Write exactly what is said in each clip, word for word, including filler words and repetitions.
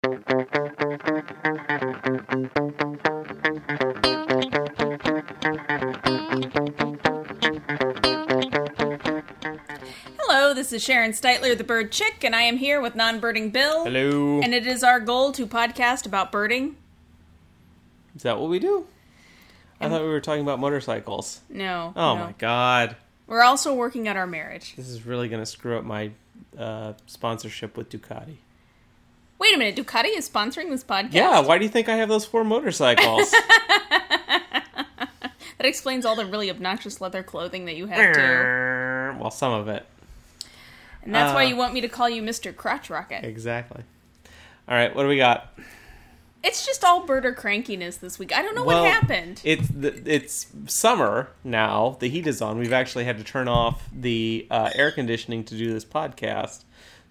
Hello, this is Sharon Steitler, the Bird Chick, and I am here with Non-Birding Bill. Hello. And it is our goal to podcast about birding. Is that what we do? I and thought we were talking about motorcycles. No. Oh no. my god. We're also working at our marriage. This is really going to screw up my uh, sponsorship with Ducati. Wait a minute, Ducati is sponsoring this podcast? Yeah, why do you think I have those four motorcycles? That explains all the really obnoxious leather clothing that you have, too. Well, some of it. And that's uh, why you want me to call you Mister Crotch Rocket. Exactly. All right, what do we got? It's just all birder crankiness this week. I don't know well, what happened. It's the, it's summer now. The heat is on. We've actually had to turn off the uh, air conditioning to do this podcast.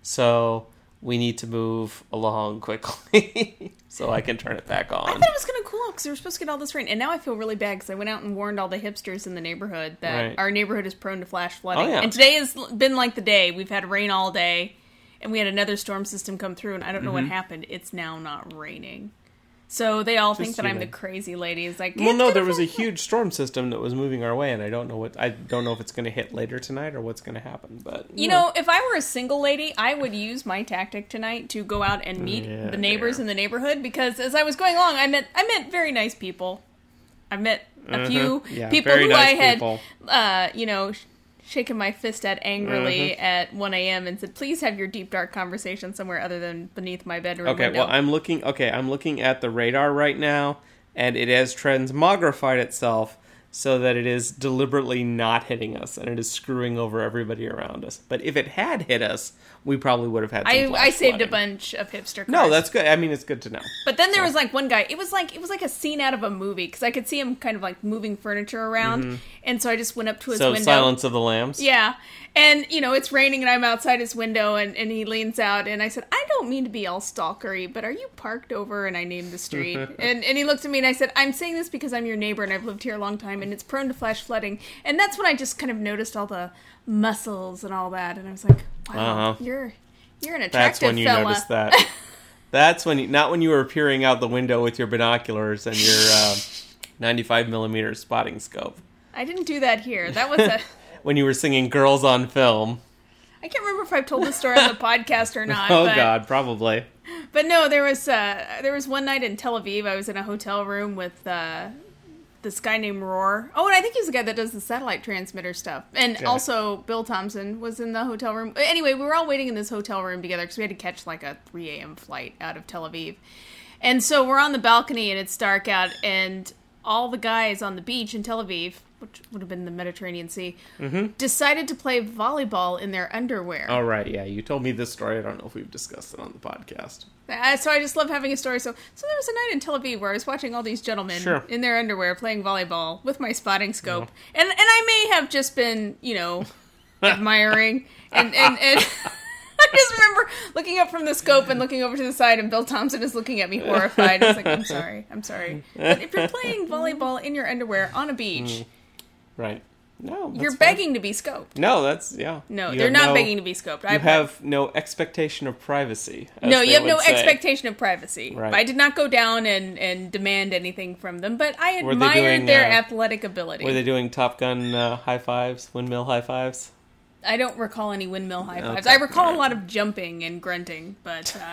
So we need to move along quickly so I can turn it back on. I thought it was going to cool off because we were supposed to get all this rain. And now I feel really bad because I went out and warned all the hipsters in the neighborhood that right. our neighborhood is prone to flash flooding. Oh, yeah. And today has been like the day. We've had rain all day. And we had another storm system come through. And I don't know mm-hmm. what happened. It's now not raining. So they all Just think that I'm the crazy lady. It's like, well, no, there was a huge storm system that was moving our way, and I don't know what I don't know if it's going to hit later tonight or what's going to happen. But you, you know, know, if I were a single lady, I would use my tactic tonight to go out and meet yeah, the neighbors there. in the neighborhood because as I was going along, I met I met very nice people. I met a uh-huh. few yeah, people who nice I people. had, uh, you know. shaking my fist at angrily uh-huh. at one a.m. and said, please have your deep, dark conversation somewhere other than beneath my bedroom okay, window. well, I'm looking, okay, I'm looking at the radar right now, and it has transmogrified itself so that it is deliberately not hitting us, and it is screwing over everybody around us. But if it had hit us, we probably would have had some I, flash I saved flooding. a bunch of hipster cars. No, that's good. I mean, it's good to know. But then there so. was like one guy. It was like it was like a scene out of a movie because I could see him kind of like moving furniture around, mm-hmm. and so I just went up to his so window. Silence of the Lambs. Yeah, and you know it's raining, and I'm outside his window, and, and he leans out, and I said, I don't mean to be all stalkery, but are you parked over? And I named the street, and and he looked at me, and I said, I'm saying this because I'm your neighbor, and I've lived here a long time, and it's prone to flash flooding, and that's when I just kind of noticed all the muscles and all that, and I was like, wow, uh-huh. you're. You're an attractive fella. That's when you fella. noticed that. That's when you, not when you were peering out the window with your binoculars and your uh, ninety-five millimeter spotting scope. I didn't do that here. That was a... when you were singing Girls on Film. I can't remember if I've told this story on the podcast or not. Oh, but, God, probably. But no, there was uh, there was one night in Tel Aviv. I was in a hotel room with... Uh, this guy named Roar. Oh, and I think he's the guy that does the satellite transmitter stuff. And okay. also, Bill Thompson was in the hotel room. Anyway, we were all waiting in this hotel room together because we had to catch like a three a.m. flight out of Tel Aviv. And so we're on the balcony and it's dark out and all the guys on the beach in Tel Aviv, which would have been the Mediterranean Sea, mm-hmm. decided to play volleyball in their underwear. Oh, right, yeah. You told me this story. I don't know if we've discussed it on the podcast. Uh, so I just love having a story. So so there was a night in Tel Aviv where I was watching all these gentlemen sure. in their underwear playing volleyball with my spotting scope. Yeah. And and I may have just been, you know, admiring. And, and, and I just remember looking up from the scope and looking over to the side and Bill Thompson is looking at me horrified. I was like, I'm sorry, I'm sorry. But if you're playing volleyball in your underwear on a beach... Mm. Right. No, you're fine. begging to be scoped. No, that's, yeah. No, you they're not no, begging to be scoped. You I've, have no expectation of privacy. No, you have no say. expectation of privacy. Right. I did not go down and, and demand anything from them, but I admired doing, their uh, athletic ability. Were they doing Top Gun uh, high fives, windmill high fives? I don't recall any windmill high fives. Okay. I recall right. a lot of jumping and grunting, but... Uh...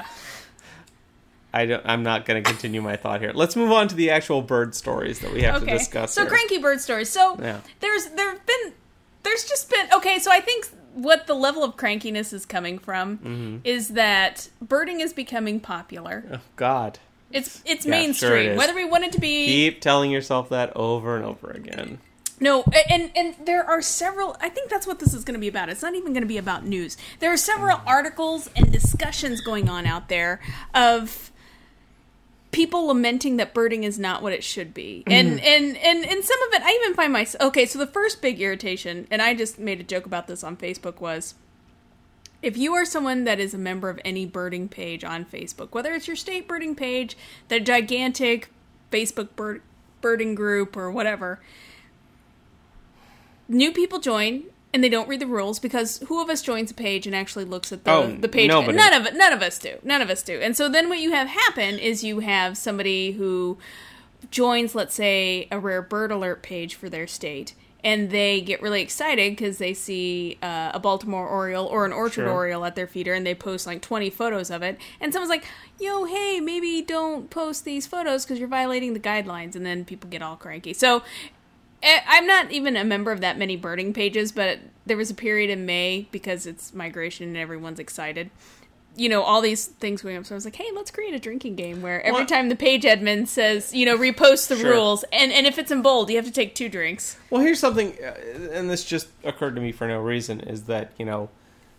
I don't, I'm not going to continue my thought here. Let's move on to the actual bird stories that we have okay. to discuss So here. cranky bird stories. So yeah. there's there've been there's just been okay. So I think what the level of crankiness is coming from mm-hmm. is that birding is becoming popular. Oh God, it's it's yeah, mainstream. Sure it is. Whether we want it to be, keep telling yourself that over and over again. No, and and there are several, I think that's what this is going to be about. It's not even going to be about news. There are several articles and discussions going on out there of people lamenting that birding is not what it should be. And, and, and, and some of it, I even find myself... Okay, so the first big irritation, and I just made a joke about this on Facebook, was if you are someone that is a member of any birding page on Facebook, whether it's your state birding page, the gigantic Facebook bird, birding group, or whatever... New people join, and they don't read the rules, because who of us joins a page and actually looks at the, Oh, the page? nobody. None of it. None of us do. None of us do. And so then what you have happen is you have somebody who joins, let's say, a rare bird alert page for their state, and they get really excited because they see uh, a Baltimore Oriole or an Orchard Sure. Oriole at their feeder, and they post like twenty photos of it, and someone's like, yo, hey, maybe don't post these photos because you're violating the guidelines, and then people get all cranky. So eh, I'm not even a member of that many birding pages, but there was a period in May, because it's migration and everyone's excited, you know, all these things going up. So I was like, hey, let's create a drinking game where every Well, time the page admin says, you know, repost the Sure. rules, and, and if it's in bold, you have to take two drinks. Well, here's something, uh, and this just occurred to me for no reason, is that, you know,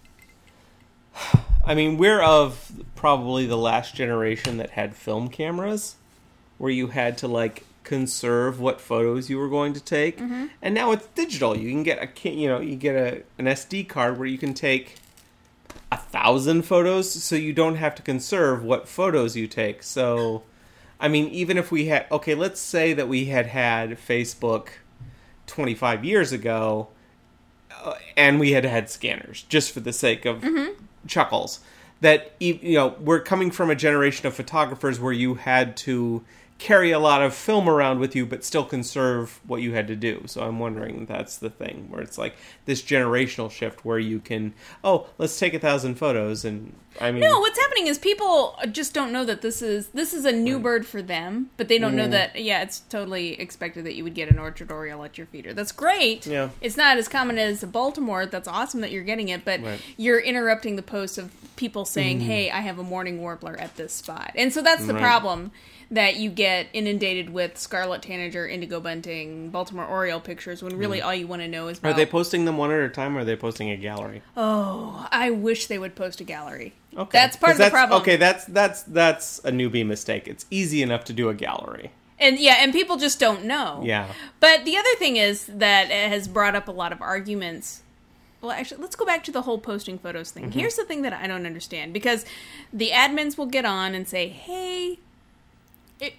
I mean, we're of probably the last generation that had film cameras, where you had to, like, conserve what photos you were going to take, Mm-hmm. and now it's digital. You can get a, ca- you know, you get a an S D card where you can take a thousand photos, so you don't have to conserve what photos you take. So, I mean, even if we had, okay, let's say that we had had Facebook twenty-five years ago, uh, and we had had scanners, just for the sake of Mm-hmm. chuckles, that, e- you know, we're coming from a generation of photographers where you had to carry a lot of film around with you, but still conserve what you had to do. So I'm wondering if that's the thing, where it's like this generational shift where you can, oh, let's take a thousand photos, and I mean, No, what's happening is people just don't know that this is this is a new bird for them, but they don't know that, yeah, it's totally expected that you would get an Orchard Oriole at your feeder. That's great. Yeah. It's not as common as a Baltimore. That's awesome that you're getting it, but Right. you're interrupting the posts of people saying, hey, I have a morning warbler at this spot. And so that's the Right. problem, that you get inundated with scarlet tanager, indigo bunting, Baltimore Oriole pictures, when really all you want to know is about... are they posting them one at a time, or are they posting a gallery? Oh, I wish they would post a gallery. Okay. That's part 'Cause of the that's- problem. Okay, that's that's that's a newbie mistake. It's easy enough to do a gallery. And yeah, and people just don't know. Yeah. But the other thing is that it has brought up a lot of arguments. Well, actually, let's go back to the whole posting photos thing. Mm-hmm. Here's the thing that I don't understand, because the admins will get on and say, hey, it,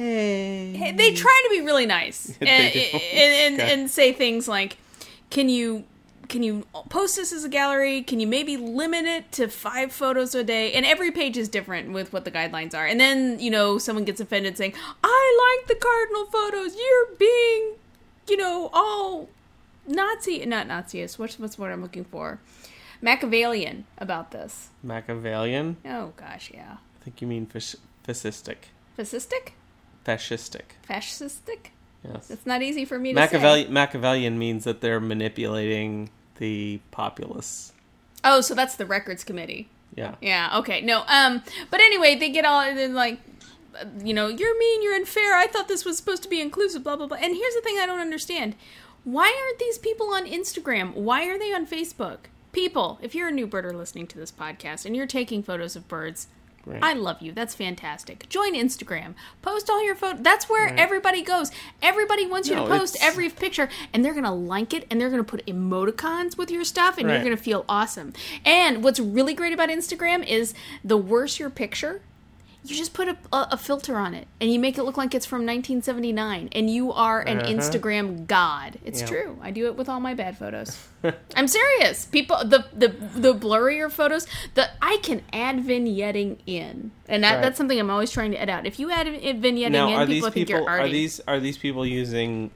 Hey. hey, they try to be really nice They and, do. and, and, Okay. and say things like, can you can you post this as a gallery? Can you maybe limit it to five photos a day? And every page is different with what the guidelines are. And then, you know, someone gets offended saying, I like the cardinal photos. You're being, you know, all Nazi, not Nazi-ist. What's, what's what I'm looking for? Machiavellian about this. Machiavellian? Oh, gosh, yeah. I think you mean fasc- fascistic. Fascistic? Fascistic. Fascistic? Yes. It's not easy for me to Machiavelli- say. Machiavellian means that they're manipulating the populace. Oh, so that's the records committee. Yeah. Yeah, okay. No, um, but anyway, they get all, they're like, uh, you know, you're mean, you're unfair, I thought this was supposed to be inclusive, blah, blah, blah. And here's the thing I don't understand. Why aren't these people on Instagram? Why are they on Facebook? People, if you're a new birder listening to this podcast and you're taking photos of birds, Right. I love you. That's fantastic. Join Instagram. Post all your photos. That's where Right. everybody goes. Everybody wants you No, to post it's- every picture, and they're going to like it, and they're going to put emoticons with your stuff, and you're Right. going to feel awesome. And what's really great about Instagram is the worse your picture, you just put a, a, a filter on it, and you make it look like it's from nineteen seventy-nine, and you are an Uh-huh. Instagram god. It's Yeah. true. I do it with all my bad photos. I'm serious. People, the the the blurrier photos, the I can add vignetting in, and that, Right. that's something I'm always trying to edit out. If you add vignetting Now, in, are people these think people you're are arty. these are these people using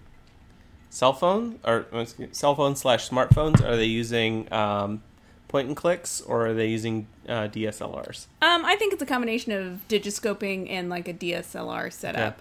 cell phone or excuse me, cell phones slash smartphones? Are they using um, point and clicks, or are they using uh, D S L Rs? Um, I think it's a combination of digiscoping and like a D S L R setup. Yeah.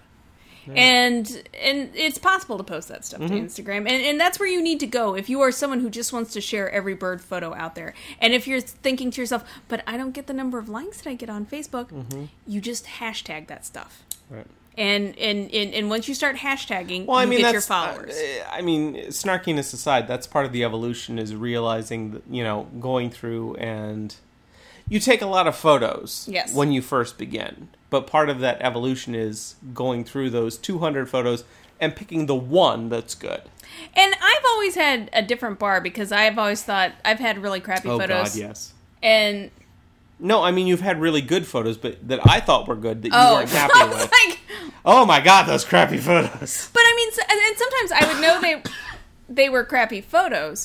And and it's possible to post that stuff Mm-hmm. to Instagram. And and that's where you need to go if you are someone who just wants to share every bird photo out there. And if you're thinking to yourself, but I don't get the number of likes that I get on Facebook, Mm-hmm. you just hashtag that stuff. Right. And and, and and once you start hashtagging, Well, I you mean, get that's your followers. uh, I mean, snarkiness aside, that's part of the evolution, is realizing that, you know, going through, and you take a lot of photos Yes. when you first begin. But part of that evolution is going through those two hundred photos and picking the one that's good. And I've always had a different bar because I've always thought I've had really crappy Oh photos. God, yes. And No, I mean, you've had really good photos, but that I thought were good that you oh, weren't happy I was with. like, Oh my God, those crappy photos. but I mean, so- and and sometimes I would know they they were crappy photos,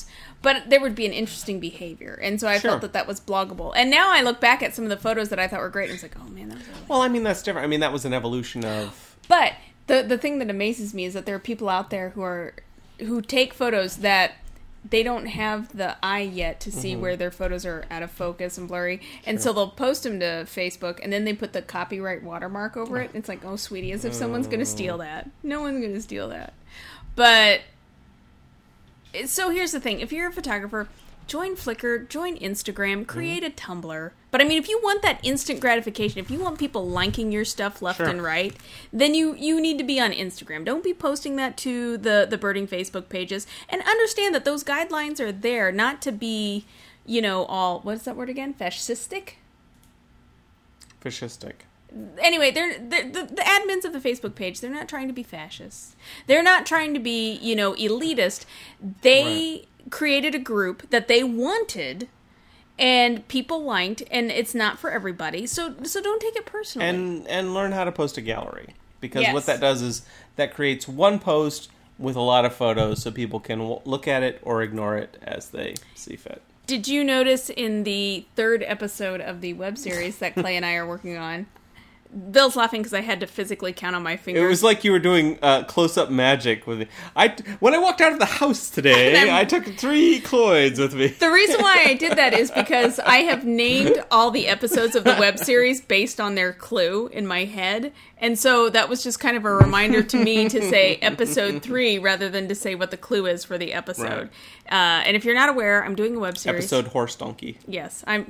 but there would be an interesting behavior. And so I Sure. felt that that was bloggable. And now I look back at some of the photos that I thought were great, and I was like, oh man, that was really... Well, I mean, that's different. I mean, that was an evolution of... But the the thing that amazes me is that there are people out there who are who take photos that they don't have the eye yet to see mm-hmm. where their photos are out of focus and blurry. And sure. so they'll post them to Facebook, and then they put the copyright watermark over it. It's like, oh, sweetie, as if someone's going to steal that. No one's going to steal that. But, so here's the thing. If you're a photographer, join Flickr, join Instagram, create mm. a Tumblr. But I mean, if you want that instant gratification, if you want people liking your stuff left sure. and right, then you, you need to be on Instagram. Don't be posting that to the, the birding Facebook pages. And understand that those guidelines are there not to be, you know, all, what is that word again? Fascistic? Fascistic. Anyway, they're, they're the, the admins of the Facebook page, they're not trying to be fascists. They're not trying to be, you know, elitist. They... Right. created a group that they wanted and people liked, and it's not for everybody, so so don't take it personally. And and learn how to post a gallery, because yes. what that does is that creates one post with a lot of photos so people can w- look at it or ignore it as they see fit. Did you notice in the third episode of the web series that Clay and I are working on, Bill's laughing because I had to physically count on my fingers. It was like you were doing uh, close-up magic with me. I, when I walked out of the house today, I took three Cloyds with me. The reason why I did that is because I have named all the episodes of the web series based on their clue in my head. And so that was just kind of a reminder to me to say episode three rather than to say what the clue is for the episode. Right. Uh, and if you're not aware, I'm doing a web series. Episode Horse Donkey. Yes, I'm...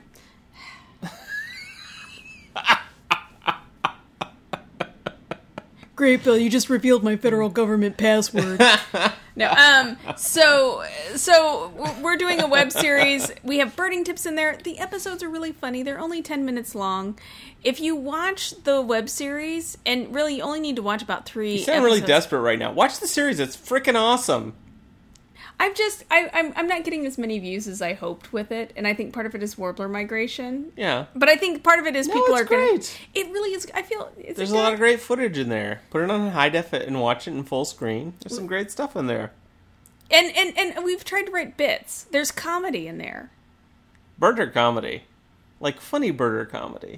Great, Bill, you just revealed my federal government password. No, um, so, so we're doing a web series. We have birding tips in there. The episodes are really funny. They're only ten minutes long. If you watch the web series, and really you only need to watch about three You sound episodes. really desperate right now. Watch the series. It's freaking awesome. I've just, I, I'm I'm not getting as many views as I hoped with it, and I think part of it is warbler migration. Yeah. But I think part of it is no, people it's are going great. to... It really is, I feel... It's There's a lot of great footage in there. Put it on high def and watch it in full screen. There's some great stuff in there. And, and, and we've tried to write bits. There's comedy in there. Birder comedy. Like funny birder comedy.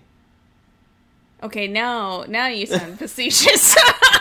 Okay, now now you sound facetious.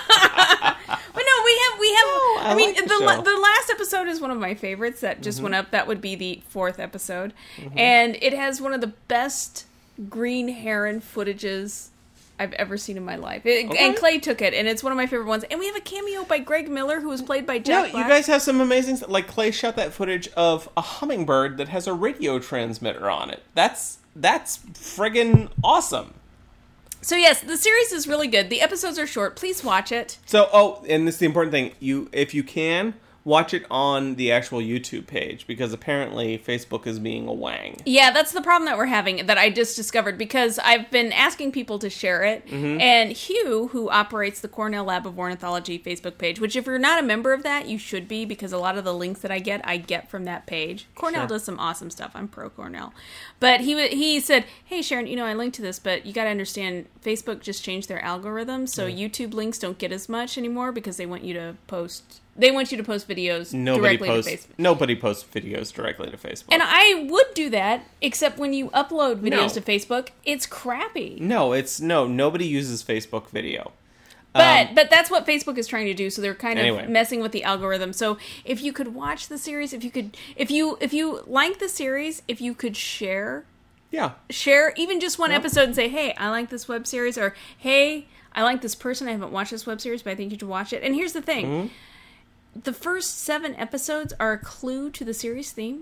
But no, we have we have. No, I, I mean, like the, the show. the last episode is one of my favorites that just mm-hmm. went up. That would be the fourth episode, mm-hmm. and it has one of the best green heron footages I've ever seen in my life. It, okay. And Clay took it, and it's one of my favorite ones. And we have a cameo by Greg Miller, who was played by Jack No, Black. you guys have some amazing stuff. Like Clay shot that footage of a hummingbird that has a radio transmitter on it. That's that's friggin' awesome. So yes, the series is really good. The episodes are short. Please watch it. So, oh, and this is the important thing. You, if you can, watch it on the actual YouTube page, because apparently Facebook is being a wang. Yeah, that's the problem that we're having, that I just discovered, because I've been asking people to share it, mm-hmm. and Hugh, who operates the Cornell Lab of Ornithology Facebook page, which if you're not a member of that, you should be, because a lot of the links that I get, I get from that page. Cornell Sure. does some awesome stuff. I'm pro Cornell. But he he said, hey, Sharon, you know, I linked to this, but you got to understand, Facebook just changed their algorithm, so yeah. YouTube links don't get as much anymore, because they want you to post... They want you to post videos Nobody directly posts, to Facebook. Nobody posts videos directly to Facebook. And I would do that, except when you upload videos No. to Facebook, it's crappy. No, it's no. Nobody uses Facebook video. But Um, but that's what Facebook is trying to do, so they're kind of Anyway. messing with the algorithm. So if you could watch the series, if you could, if you if you like the series, if you could share, yeah, share even just one Yep. episode and say, hey, I like this web series, or hey, I like this person. I haven't watched this web series, but I think you should watch it. And here's the thing. Mm-hmm. The first seven episodes are a clue to the series theme.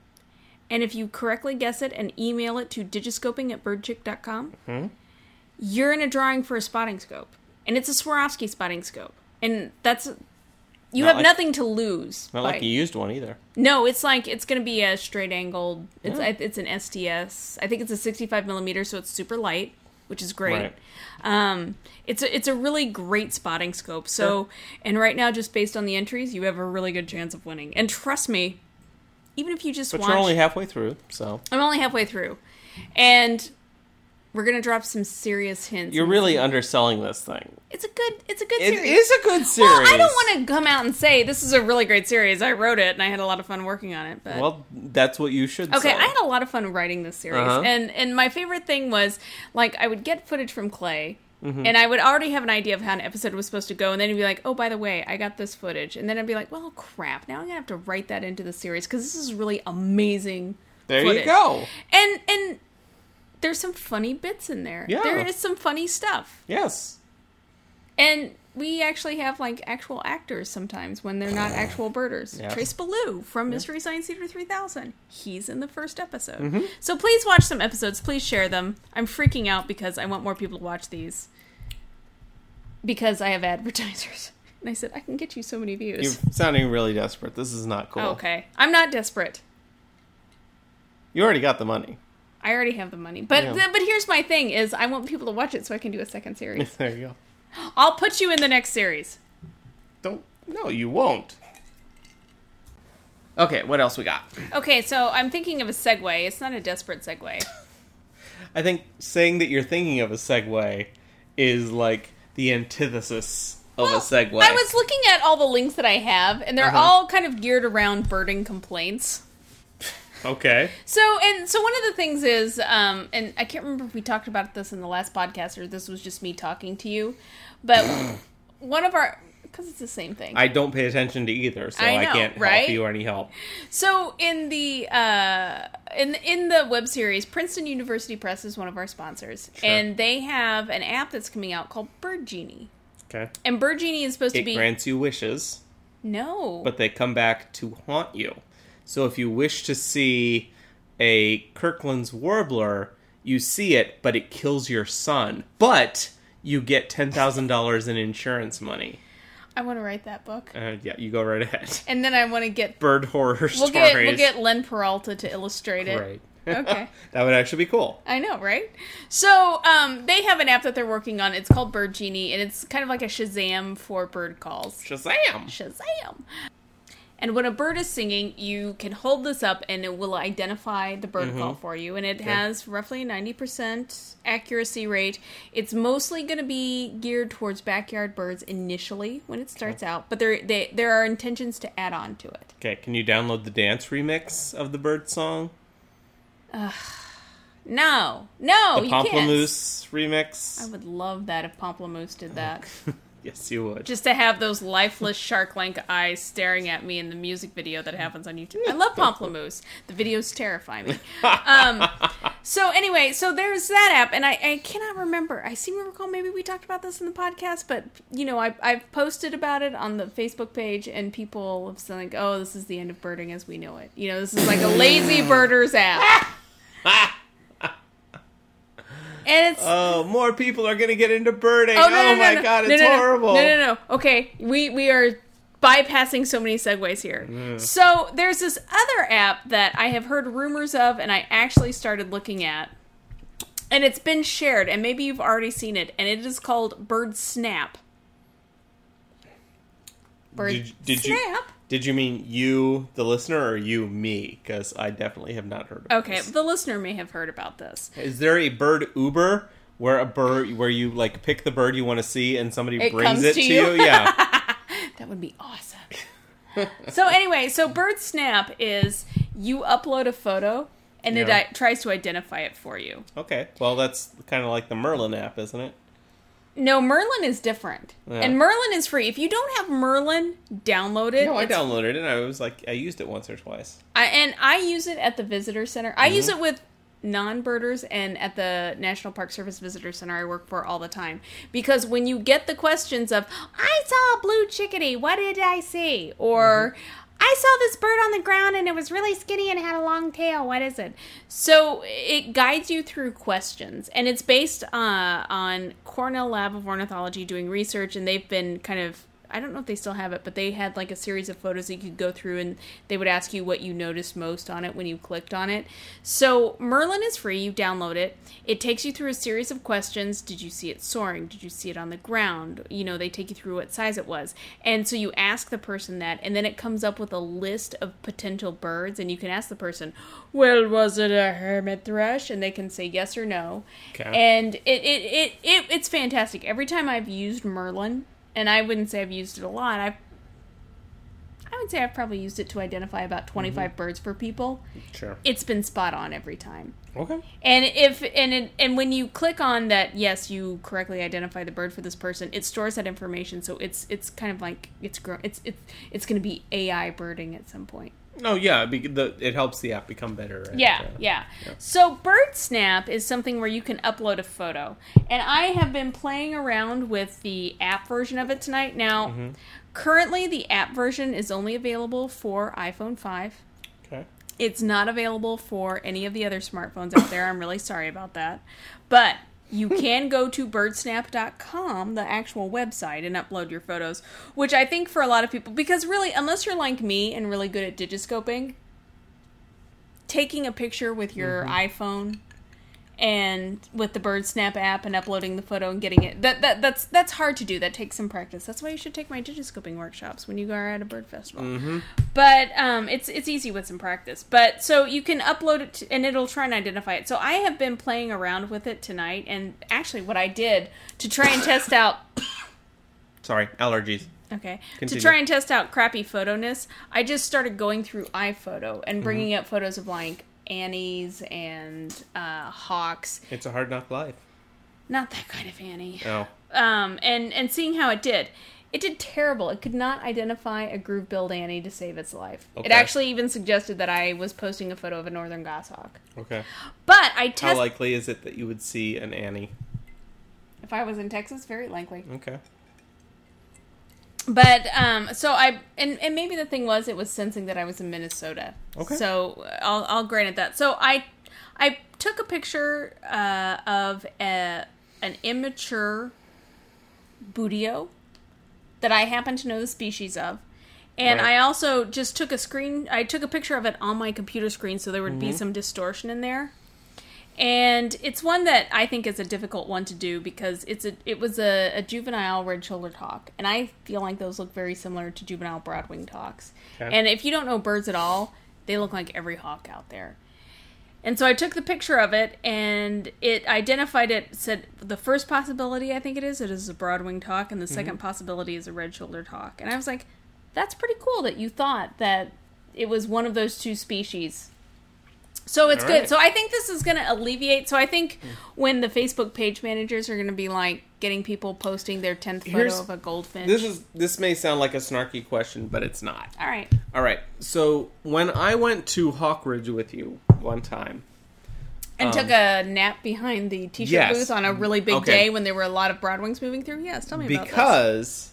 And if you correctly guess it and email it to digiscoping at birdchick dot com, mm-hmm. you're in a drawing for a spotting scope. And it's a Swarovski spotting scope. And that's... You Not have like- nothing to lose. not by- like you used one either. No, it's like, it's going to be a straight angled... It's Yeah. it's an S T S. I think it's a sixty-five millimeter, so it's super light, which is great. Right. Um, it's a, it's a really great spotting scope. So, Sure. and right now, just based on the entries, you have a really good chance of winning. And trust me, even if you just But watch... you're only halfway through, so I'm only halfway through. And We're gonna drop some serious hints. You're really underselling this thing. It's a good. It's a good It series. is a good series. Well, I don't want to come out and say this is a really great series. I wrote it and I had a lot of fun working on it. But Well, that's what you should okay, say. I had a lot of fun writing this series, Uh-huh. and and my favorite thing was like I would get footage from Clay. Mm-hmm. And I would already have an idea of how an episode was supposed to go, and then he'd be like, "Oh, by the way, I got this footage," and then I'd be like, "Well, crap! Now I'm gonna have to write that into the series because this is really amazing." There footage. you go. And and there's some funny bits in there. Yeah. There is some funny stuff, Yes. and we actually have like actual actors sometimes when they're not actual birders. Yeah. Trace Ballou from Mystery Science Theater three thousand. He's in the first episode. Mm-hmm. So please watch some episodes. Please share them. I'm freaking out because I want more people to watch these. Because I have advertisers. And I said, I can get you so many views. You're sounding really desperate. This is not cool. Okay. I'm not desperate. You already got the money. I already have the money. But Yeah. th- but here's my thing is I want people to watch it so I can do a second series. There you go. I'll put you in the next series. Don't. No, you won't. Okay, what else we got? Okay, so I'm thinking of a segue. It's not a desperate segue. I think saying that you're thinking of a segue is like the antithesis of Well, a segue. I was looking at all the links that I have, and they're Uh-huh. all kind of geared around birding complaints. Okay. So, and so one of the things is, um, and I can't remember if we talked about this in the last podcast or this was just me talking to you, but one of our, because it's the same thing. I don't pay attention to either, so I I, know, can't right? help you or any help. So in the uh, in in the web series, Princeton University Press is one of our sponsors, Sure. and they have an app that's coming out called Bird Genie. Okay. And Bird Genie is supposed It to be grants you wishes, no, but they come back to haunt you. So if you wish to see a Kirkland's warbler, you see it, but it kills your son. But you get ten thousand dollars in insurance money. I want to write that book, Uh, yeah, you go right ahead. and then I want to get Bird horror we'll stories. get we'll get Len Peralta to illustrate it. Great. Okay. That would actually be cool. I know, right? So, um, they have an app that they're working on. It's called Bird Genie, and it's kind of like a Shazam for bird calls. Shazam! Shazam! And when a bird is singing, you can hold this up, and it will identify the bird Mm-hmm. call for you. And it has roughly a ninety percent accuracy rate. It's mostly going to be geared towards backyard birds initially when it starts out, but there they, there are intentions to add on to it. Okay, can you download the dance remix of the bird song? No, no, The you can't. Pomplamoose remix? I would love that if Pomplamoose did that. Yes, you would. Just to have those lifeless shark-like eyes staring at me in the music video that happens on YouTube. I love Pomplamoose. The videos terrify me. Um, so anyway, so there's that app, and I, I cannot remember. I seem to recall maybe we talked about this in the podcast, but, you know, I, I've posted about it on the Facebook page, and people have said, like, oh, this is the end of birding as we know it. You know, this is like a lazy birders app. And it's... Oh, more people are going to get into birding. Oh, Oh, no, no, my no, god, no, it's no, no. horrible. No, no, no. Okay, we we are bypassing so many segues here. Mm. So there's this other app that I have heard rumors of, and I actually started looking at, and it's been shared, and maybe you've already seen it, and it is called Bird Snap. Bird Did, did you Snap. did you mean you, the listener, or you, me? Because I definitely have not heard of Okay, this. the listener may have heard about this. Is there a bird Uber where a bird where you like pick the bird you want to see and somebody It brings comes it to to you? you? Yeah. That would be awesome. So anyway, so Bird Snap is you upload a photo and it Yeah. I- tries to identify it for you. Okay. Well, that's kind of like the Merlin app, isn't it? No, Merlin is different. Yeah. And Merlin is free. If you don't have Merlin, download it. No, I It's- downloaded it. And I was like, I used it once or twice. I, and I use it at the visitor center. I Mm-hmm. use it with non-birders and at the National Park Service Visitor Center I work for all the time. Because when you get the questions of, I saw a blue chickadee, what did I see? Or, I saw this bird on the ground and it was really skinny and had a long tail, what is it? So it guides you through questions. And it's based uh, on Cornell Lab of Ornithology doing research, and they've been kind of I don't know if they still have it, but they had like a series of photos that you could go through and they would ask you what you noticed most on it when you clicked on it. So Merlin is free. You download it. It takes you through a series of questions. Did you see it soaring? Did you see it on the ground? You know, they take you through what size it was. And so you ask the person that, and then it comes up with a list of potential birds, and you can ask the person, well, was it a hermit thrush? And they can say yes or no. Okay. And it, it, it, it it's fantastic. Every time I've used Merlin, and I wouldn't say I've used it a lot, I've I would say I've probably used it to identify about twenty-five mm-hmm. birds for people. Sure. It's been spot on every time. Okay. And if and it, and when you click on that, yes, you correctly identify the bird for this person, it stores that information. So it's it's kind of like it's grow it's it's it's going to be A I birding at some point. Oh yeah, the, it helps the app become better. At, yeah, uh, yeah, yeah. So BirdSnap is something where you can upload a photo, and I have been playing around with the app version of it tonight. Now, mm-hmm. currently the app version is only available for iPhone five. Okay. It's not available for any of the other smartphones out there. I'm really sorry about that, but you can go to bird snap dot com, the actual website, and upload your photos, which I think for a lot of people, because really, unless you're like me and really good at digiscoping, taking a picture with your mm-hmm. iPhone and with the BirdSnap app and uploading the photo and getting it, that, that that's that's hard to do. That takes some practice. That's why you should take my digiscoping workshops when you are at a bird festival. Mm-hmm. But um, it's it's easy with some practice. But so you can upload it to, and it'll try and identify it. So I have been playing around with it tonight, and actually what I did to try and test out... Sorry, allergies. Okay. Continue. To try and test out crappy photoness, I just started going through iPhoto and bringing mm-hmm. up photos of like Annies and uh, hawks. It's a hard knock life. Not that kind of Annie. Oh. Um, and, and seeing how it did. It did terrible. It could not identify a groove-billed Annie to save its life. Okay. It actually even suggested that I was posting a photo of a northern goshawk. Okay. But I tested... How likely is it that you would see an Annie? If I was in Texas, very likely. Okay. But, um, so I, and, and maybe the thing was, it was sensing that I was in Minnesota. Okay. So, I'll, I'll grant it that. So, I, I took a picture, uh, of a, an immature boodio that I happen to know the species of. And right. I also just took a screen, I took a picture of it on my computer screen so there would mm-hmm. be some distortion in there. And it's one that I think is a difficult one to do because it's a it was a, a juvenile red-shouldered hawk. And I feel like those look very similar to juvenile broad-winged hawks. Okay. And if you don't know birds at all, they look like every hawk out there. And so I took the picture of it, and it identified it, said the first possibility, I think it is, it is a broad-winged hawk, and the mm-hmm. second possibility is a red-shouldered hawk. And I was like, that's pretty cool that you thought that it was one of those two species. So it's All good. Right. So I think this is going to alleviate. So I think when the Facebook page managers are going to be like getting people posting their tenth photo Here's, of a goldfinch. This is this may sound like a snarky question, but it's not. All right. All right. So when I went to Hawk Ridge with you one time. And um, took a nap behind the t-shirt yes. booth on a really big okay. day when there were a lot of broadwings moving through. Yes, tell me because about this. Because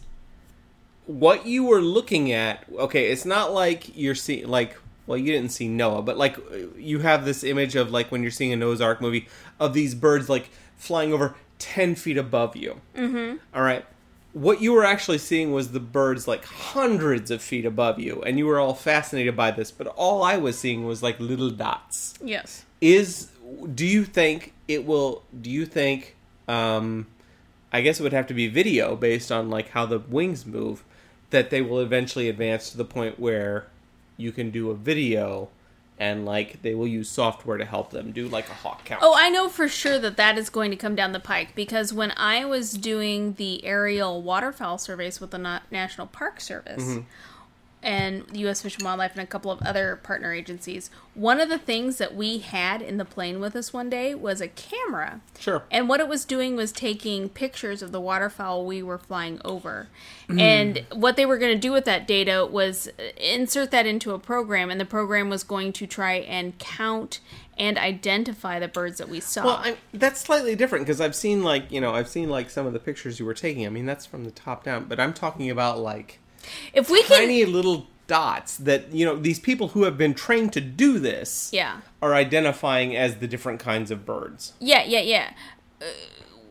what you were looking at, okay, it's not like you're seeing, like, well, you didn't see Noah, but, like, you have this image of, like, when you're seeing a Noah's Ark movie, of these birds, like, flying over ten feet above you. Mm-hmm. All right. What you were actually seeing was the birds, like, hundreds of feet above you, and you were all fascinated by this, but all I was seeing was, like, little dots. Yes. Is, do you think it will, do you think, um, I guess it would have to be video based on, like, how the wings move, that they will eventually advance to the point where you can do a video and, like, they will use software to help them do, like, a hawk count. Oh, I know for sure that that is going to come down the pike, because when I was doing the aerial waterfowl surveys with the National Park Service mm-hmm. and U S Fish and Wildlife and a couple of other partner agencies, one of the things that we had in the plane with us one day was a camera. Sure. And what it was doing was taking pictures of the waterfowl we were flying over. Mm. And what they were going to do with that data was insert that into a program, and the program was going to try and count and identify the birds that we saw. Well, I, that's slightly different, because I've seen, like, you know, I've seen, like, some of the pictures you were taking. I mean, that's from the top down, but I'm talking about, like, if we tiny can... little dots that, you know, these people who have been trained to do this yeah. are identifying as the different kinds of birds. Yeah, yeah, yeah. Uh,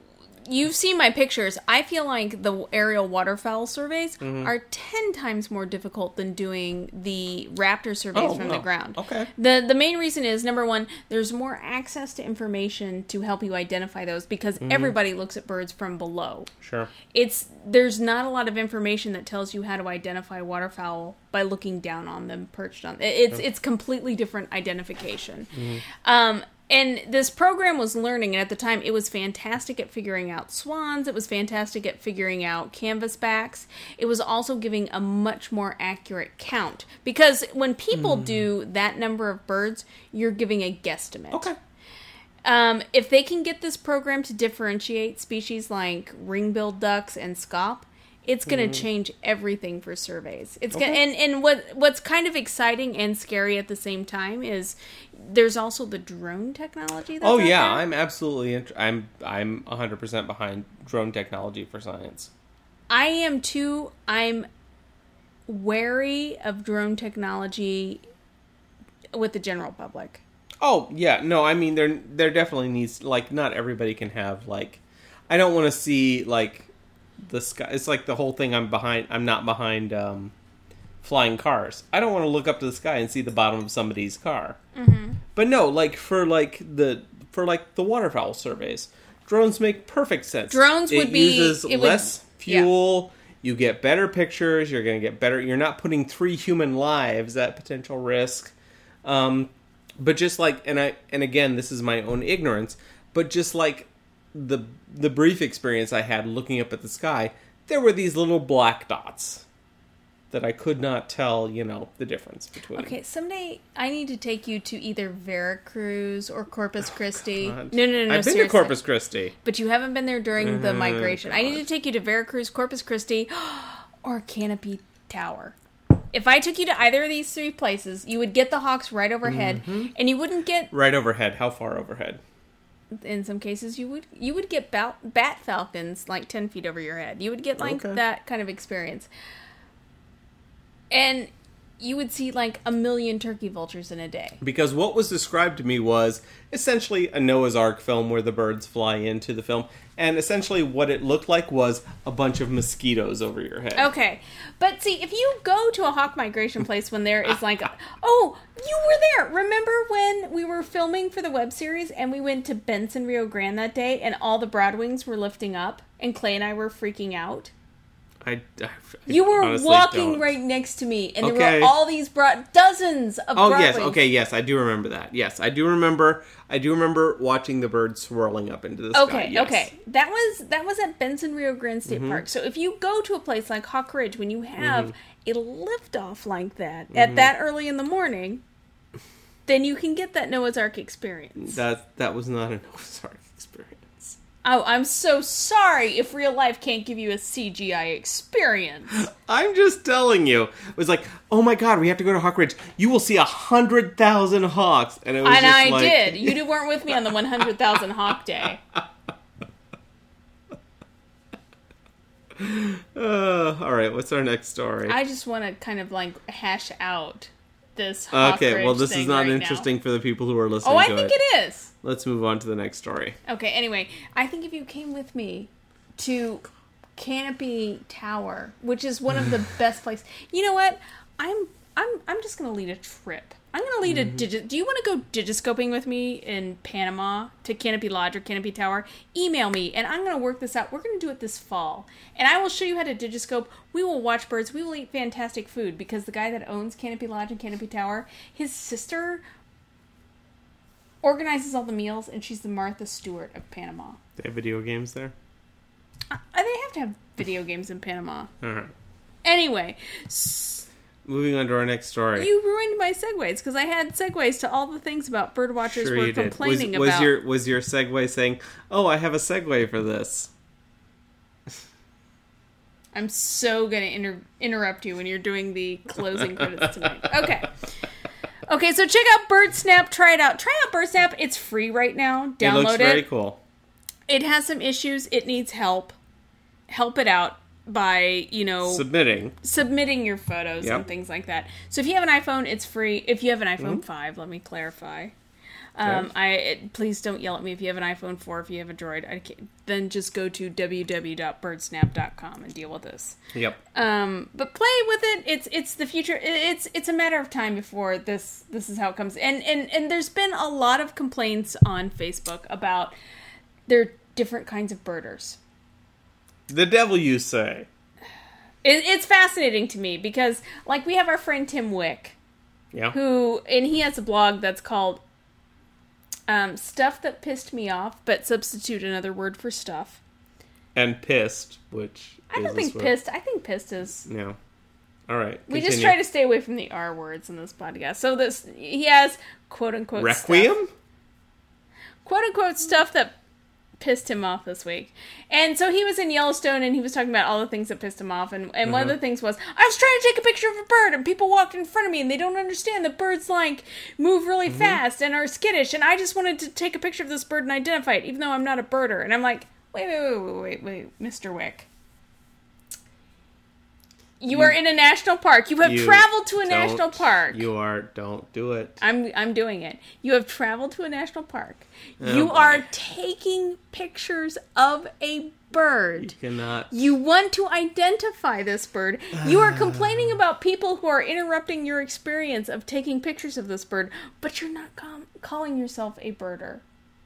you've seen my pictures. I feel like the aerial waterfowl surveys Mm-hmm. are ten times more difficult than doing the raptor surveys Oh, from no. the ground. Okay. The the main reason is, number one, there's more access to information to help you identify those because Mm-hmm. everybody looks at birds from below. Sure. It's there's not a lot of information that tells you how to identify waterfowl by looking down on them, perched on. it- It's it's completely different identification. Mm-hmm. Um, and this program was learning, and at the time, it was fantastic at figuring out swans. It was fantastic at figuring out canvasbacks. It was also giving a much more accurate count because when people Mm. do that number of birds, you're giving a guesstimate. Okay. Um, if they can get this program to differentiate species like ring-billed ducks and scaup, it's going to change everything for surveys. It's gonna, Okay. and and what what's kind of exciting and scary at the same time is there's also the drone technology. That's Oh out yeah, there. I'm absolutely. Int- I'm I'm one hundred percent behind drone technology for science. I am too. I'm wary of drone technology with the general public. Oh yeah, no, I mean there there definitely needs like not everybody can have like I don't want to see like the sky. It's like the whole thing. I'm behind. I'm not behind um, flying cars. I don't want to look up to the sky and see the bottom of somebody's car. Mm-hmm. But no, like for like the for like the waterfowl surveys, drones make perfect sense. Drones it would be- uses it would- less fuel. You get better pictures. You're going to get better. You're not putting three human lives at potential risk. Um, but just like, and I, and again, this is my own ignorance, but just like the, the brief experience I had looking up at the sky, there were these little black dots that I could not tell, you know, the difference between. Okay, someday I need to take you to either Veracruz or Corpus Christi. God. no, no, no, no. I've been seriously. to Corpus Christi. But you haven't been there during the Oh, migration. I need to God. take you to Veracruz, Corpus Christi, or Canopy Tower. If I took you to either of these three places, you would get the hawks right overhead, Mm-hmm. and you wouldn't get. Right overhead. How far overhead? In some cases, you would you would get bat, bat falcons like ten feet over your head. You would get like Okay. that kind of experience, and you would see like a million turkey vultures in a day. Because what was described to me was essentially a Noah's Ark film where the birds fly into the film. And essentially what it looked like was a bunch of mosquitoes over your head. Okay, but see, if you go to a hawk migration place when there is like, oh, you were there. Remember when we were filming for the web series and we went to Benson, Rio Grande that day and all the Broadwings were lifting up and Clay and I were freaking out? I, I, I You were honestly walking don't. right next to me and there Okay. were all these broad, dozens of Oh, Broadwings. yes. Okay, yes. I do remember that. Yes, I do remember. I do remember watching the birds swirling up into the sky. Okay, yes. okay. That was that was at Benson Rio Grande State Mm-hmm. Park. So if you go to a place like Hawk Ridge, when you have a liftoff like that Mm-hmm. at that early in the morning, then you can get that Noah's Ark experience. That, that was not a Noah's Ark experience. Oh, I'm so sorry if real life can't give you a C G I experience. I'm just telling you. It was like, oh my god, we have to go to Hawk Ridge. You will see a hundred thousand hawks. And it was And just I like... did. You weren't with me on the one hundred thousand Hawk Day. Uh, all right, what's our next story? I just want to kind of like hash out this Hawk okay, well, Ridge this is thing not right now. interesting for the people who are listening Oh, I to think it. it is. Let's move on to the next story. Okay, anyway, I think if you came with me to Canopy Tower, which is one of the best places. You know what? I'm I'm I'm just going to lead a trip. I'm going to lead Mm-hmm. a digi- Do you want to go digiscoping with me in Panama to Canopy Lodge or Canopy Tower? Email me and I'm going to work this out. We're going to do it this fall. And I will show you how to digiscope. We will watch birds. We will eat fantastic food because the guy that owns Canopy Lodge and Canopy Tower, his sister organizes all the meals, and she's the Martha Stewart of Panama. They have video games there? Uh, they have to have video games in Panama. All right. Anyway, s- Moving on to our next story. you ruined my segues because I had segues to all the things about bird watchers Sure were you did. Was, complaining was about. your was your segue saying, "Oh, I have a segue for this"? I'm so going to inter- interrupt you when you're doing the closing credits tonight. Okay. Okay, so check out BirdSnap. Try it out. Try out BirdSnap. It's free right now. Download it looks it. very cool. It has some issues. It needs help. Help it out by, you know, Submitting. submitting your photos Yep. and things like that. So if you have an iPhone, it's free. If you have an iPhone five, let me clarify. Um, Okay. I it, please don't yell at me if you have an iPhone four, if you have a Droid. I can't, then just go to w w w dot bird snap dot com and deal with this. Yep. Um, but play with it. It's it's the future. It- It's it's a matter of time before this this is how it comes. And and and there's been a lot of complaints on Facebook about their different kinds of birders. The devil, you say? It, it's fascinating to me because, like, we have our friend Tim Wick, Yeah. who, and he has a blog that's called um, Stuff That Pissed Me Off, but substitute another word for stuff. And pissed, which I don't is think what- pissed. I think pissed is. Yeah. All right. We just continue. try to stay away from the R words in this podcast. So this he has quote unquote Requiem? stuff, quote unquote stuff that pissed him off this week. And so he was in Yellowstone and he was talking about all the things that pissed him off. And, and one of the things was, I was trying to take a picture of a bird and people walked in front of me and they don't understand that birds like move really fast and are skittish. And I just wanted to take a picture of this bird and identify it, even though I'm not a birder. And I'm like, wait, wait, wait, wait, wait, wait, Mister Wick. You, you are in a national park. You have You traveled to a don't- national park. You are. Don't do it. I'm I'm doing it. You have traveled to a national park. Oh, you boy. are taking pictures of a bird. You cannot. You want to identify this bird. You are complaining about people who are interrupting your experience of taking pictures of this bird, but you're not com- calling yourself a birder.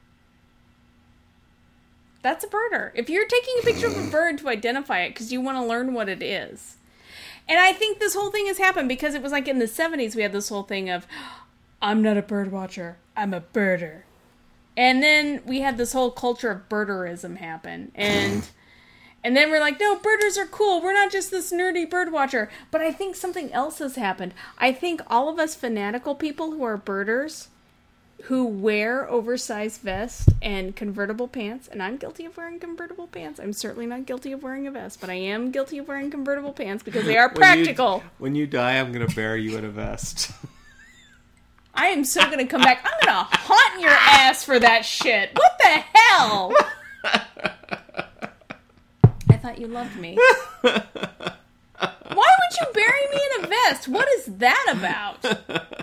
That's a birder. If you're taking a picture of a bird to identify it because you want to learn what it is. And I think this whole thing has happened because it was like in the seventies we had this whole thing of, I'm not a bird watcher, I'm a birder. And then we had this whole culture of birderism happen. And and then we're like, no, birders are cool. We're not just this nerdy bird watcher. But I think something else has happened. I think all of us fanatical people who are birders, who wear oversized vests and convertible pants, and I'm guilty of wearing convertible pants. I'm certainly not guilty of wearing a vest, but I am guilty of wearing convertible pants because they are When you- practical. When you die, I'm going to bury you in a vest. I am so going to come back. I'm going to haunt your ass for that shit. What the hell? I thought you loved me. Why would you bury me in a vest? What is that about?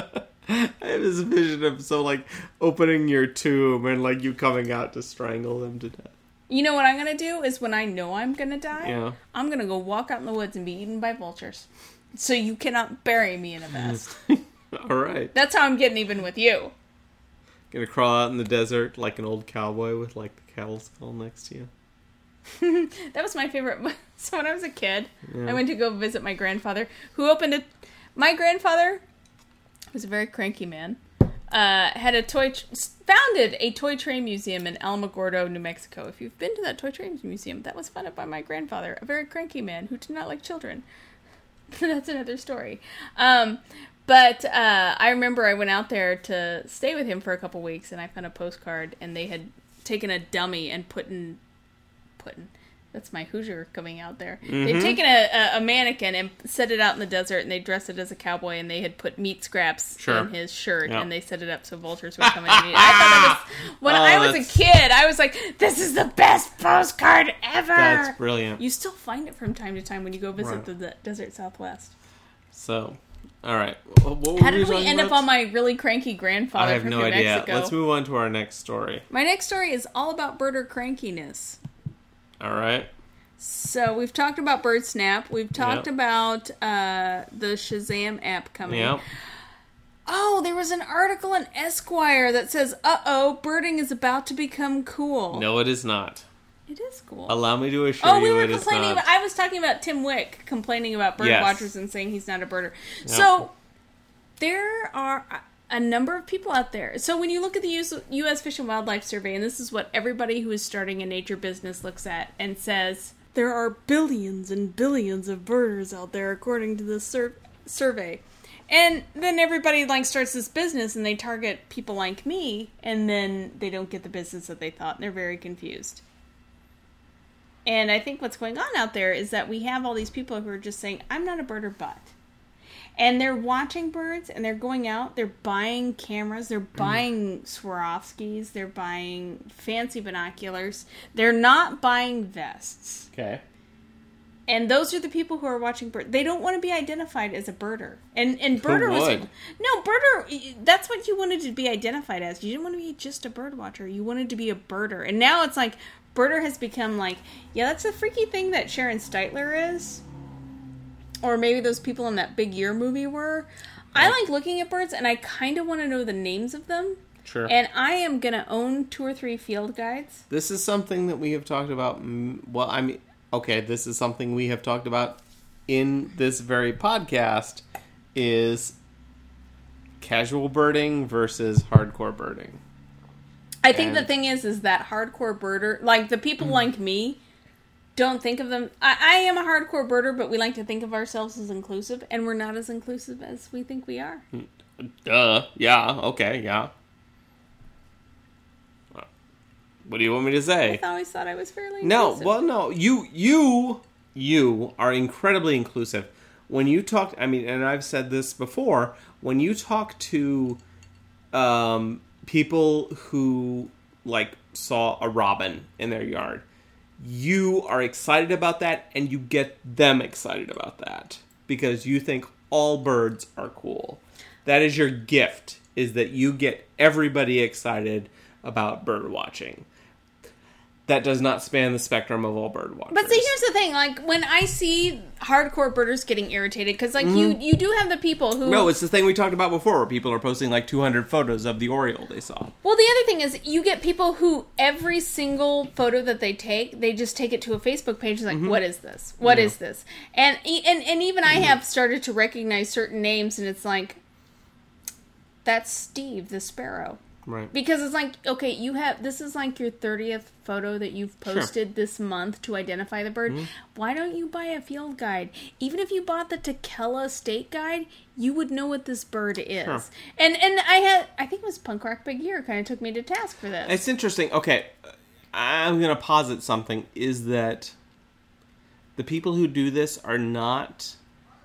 I have this vision of so like opening your tomb and like you coming out to strangle them to death. You know what I'm going to do is when I know I'm going to die, Yeah. I'm going to go walk out in the woods and be eaten by vultures. So you cannot bury me in a vest. All right. That's how I'm getting even with you. Gonna crawl out in the desert like an old cowboy with like the cattle skull next to you. That was my favorite. So when I was a kid, Yeah. I went to go visit my grandfather, who opened a... My grandfather was a very cranky man. Uh, had a toy... Tr- founded a toy train museum in Alamogordo, New Mexico. If you've been to that toy train museum, that was funded by my grandfather, a very cranky man who did not like children. That's another story. Um, but uh, I remember I went out there to stay with him for a couple weeks, and I found a postcard, and they had taken a dummy and put in... Put in... That's my Hoosier coming out there. Mm-hmm. They've taken a, a, a mannequin and set it out in the desert, and they dressed it as a cowboy, and they had put meat scraps Sure. in his shirt, Yep. and they set it up so vultures would come in and eat it. I thought that was... When Oh, I was that's- a kid, I was like, this is the best postcard ever! That's brilliant. You still find it from time to time when you go visit Right. the, the desert Southwest. So, all right. What were How did we talking end up about? on my really cranky grandfather I have from no New idea. Mexico? Let's move on to our next story. My next story is all about birder crankiness. All right. So we've talked about Bird Snap. We've talked Yep. about uh, the Shazam app coming. Yep. Oh, there was an article in Esquire that says, uh-oh, birding is about to become cool. No, it is not. It is cool. Allow me to assure Oh, we you were it is complaining not. about... I was talking about Tim Wick complaining about bird Yes. watchers and saying he's not a birder. So, there are a number of people out there. So when you look at the U S Fish and Wildlife Survey, and this is what everybody who is starting a nature business looks at and says, there are billions and billions of birders out there according to this sur- survey. And then everybody like starts this business and they target people like me, and then they don't get the business that they thought, and they're very confused. And I think what's going on out there is that we have all these people who are just saying, I'm not a birder, but. And they're watching birds, and they're going out, they're buying cameras, they're buying Swarovskis, they're buying fancy binoculars. They're not buying vests. Okay. And those are the people who are watching bird. They don't want to be identified as a birder. And and birder Who was would? no birder. That's what you wanted to be identified as. You didn't want to be just a bird watcher. You wanted to be a birder. And now it's like birder has become like, yeah, that's a freaky thing that Sharon Steitler is, or maybe those people in that Big Year movie were. I like looking at birds, and I kind of want to know the names of them. Sure. And I am gonna own two or three field guides. This is something that we have talked about. mm, Well, I mean, okay, this is something we have talked about in this very podcast, is casual birding versus hardcore birding. I think And- the thing is, is that hardcore birder, like the people like me, don't think of them. I, I am a hardcore birder, but we like to think of ourselves as inclusive, and we're not as inclusive as we think we are. Duh. Yeah. Okay. Yeah. What do you want me to say? I always thought I was fairly No, inclusive. well, no. You, you, you are incredibly inclusive. When you talk, I mean, and I've said this before, when you talk to um, people who, like, saw a robin in their yard, you are excited about that, and you get them excited about that. Because you think all birds are cool. That is your gift, is that you get everybody excited about bird watching. That does not span the spectrum of all bird watchers. But see, here's the thing: like when I see hardcore birders getting irritated, because like Mm-hmm. you, you do have the people who. No, it's the thing we talked about before, where people are posting like two hundred photos of the oriole they saw. Well, the other thing is, you get people who every single photo that they take, they just take it to a Facebook page and like, Mm-hmm. what is this? What Yeah. is this? And e- and and even Mm-hmm. I have started to recognize certain names, and it's like, that's Steve the sparrow. Right. Because it's like, okay, you have, this is like your thirtieth photo that you've Sure. posted this month to identify the bird. Mm-hmm. Why don't you buy a field guide? Even if you bought the Takela State Guide, you would know what this bird is. Sure. And and I had, I think it was Punk Rock Big Year kind of took me to task for this. It's interesting. Okay, I'm going to posit something, is that the people who do this are not,